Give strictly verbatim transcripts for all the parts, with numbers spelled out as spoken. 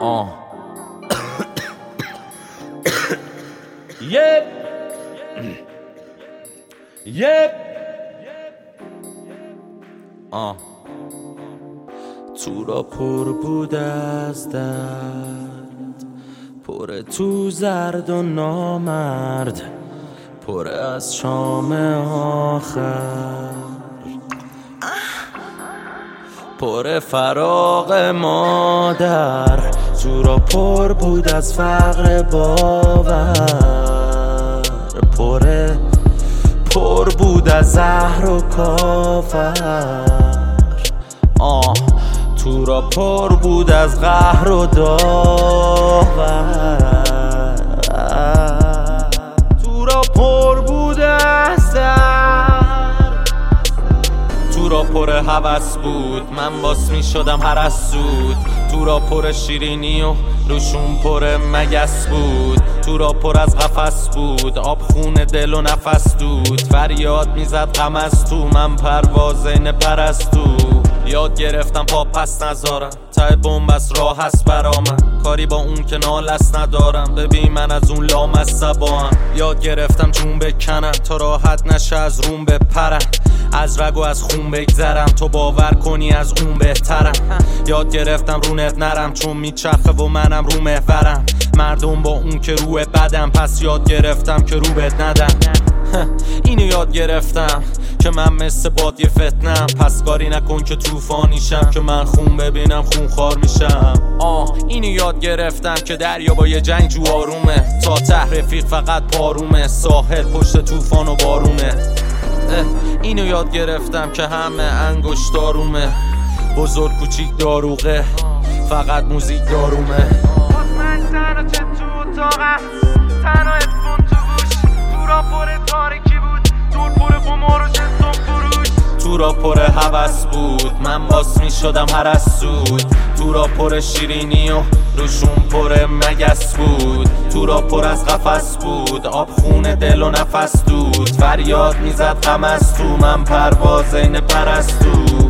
آه یپ یپ آه تو را پر بود از درد، پر تو زرد و نامرد، پر از شام آخر، پر فراق مادر. تو را پر بود از فقر باور، پر پر بود از زهر و کافر. آه تو را پر بود از قهر و داور، تو را پر بود از درد، تو را پر هوس بود، من باس می شدم هر از سود. تو را پر شیرینی و روشون پر مگس بود، تو را پر از قفس بود، آب خون دل و نفس دود. فریاد میزد غم از تو، من پروازین پرستو. یاد گرفتم پا پس نذارم، ته بنبست راه هست برا من، کاری با اون که نالست ندارم. ببین من از اون لامصبام، یاد گرفتم جون بکنم تا راحت نشه از روم بپرم، از رگ و از خون بگذرم تو باور کنی از اون بهترم. یاد گرفتم رونت نرم چون میچرخه و منم رو محورم، مردم با اون که روی بدم، پس یاد گرفتم که رو بد ندم. اینو یاد گرفتم که من مثل باد یه فتنم، پس کاری نکن که طوفانیشم، که من خون ببینم خون خوار میشم. آه اینو یاد گرفتم که دریا با یه جنگ جو آرومه، تا ته رفیق فقط پارومه، ساحل پشت طوفان و بارونه. اینو یاد گرفتم که همه انگشت دارومه، بزرگ کوچیک داروغه، فقط موزیک دارومه. من تنها چه تو اتاقم، تنها اتفون تو گوش، تو را پر تاریکی بود، دور پر قمار و جستم فروش. تو را پر هوس بود، من باس می شدم هر از سود. تو را پر شیرینی و روشون پر مگس بود، تو را پر از قفس بود، آب خون دل و نفس دود. فریاد میزد غم از تو، من پروازین پرستو.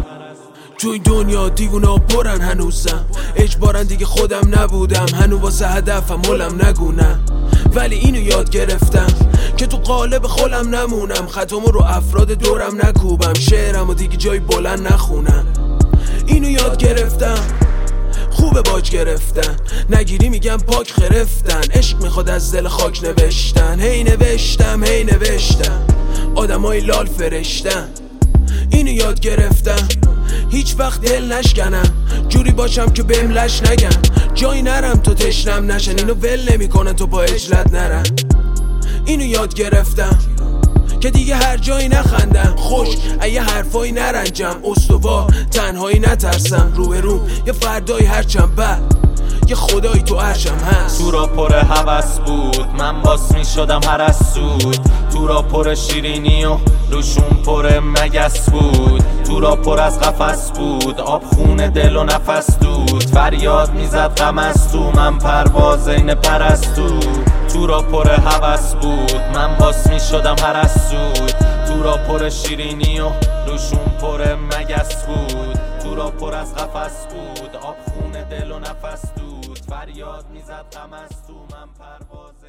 تو این دنیا دیوونا پرن هنوزم، اجبارن دیگه خودم نبودم، هنو واسه هدفم ملم نگونم. ولی اینو یاد گرفتم که تو قالب خولم نمونم، خطامو رو افراد دورم نکوبم، شعرمو دیگه جای بلند نخونم. اینو یاد گرفتم خوبه باج گرفتن، نگیری میگم پاک خرفتن، عشق میخواد از دل خاک نوشتن. هی نوشتم هی نوشتم آدمای لال فرشتن. اینو یاد گرفتم هیچ وقت دل نشکنم، جوری باشم که بهم لش نگم، جایی نرم تو تشنم نشن، اینو ول نمیکنن تو با اجلت نرم. اینو یاد گرفتم که دیگه هر جایی نخندم، خوش ایه حرفایی نرنجم، استوار تنهایی نترسم، روح روم یه فردایی هرچم بد، یه خدایی تو عرشم هست. تو را پر هوس بود، من باس می شدم هر از سود. تو را پر شیرینی و روشون پر مگس بود، تو را پر از قفس بود، آب خون دل و نفس دود. فریاد میزد غم از تو، من پروازین پرستو. تو را پر هوس بود، من باس می شدم هر از سود. تو را پر شیرینی و روشون پر مگس بود، تو را پر از قفس بود، آب خون دل و نفس دود. فریاد میزد غم از تو، من پرواز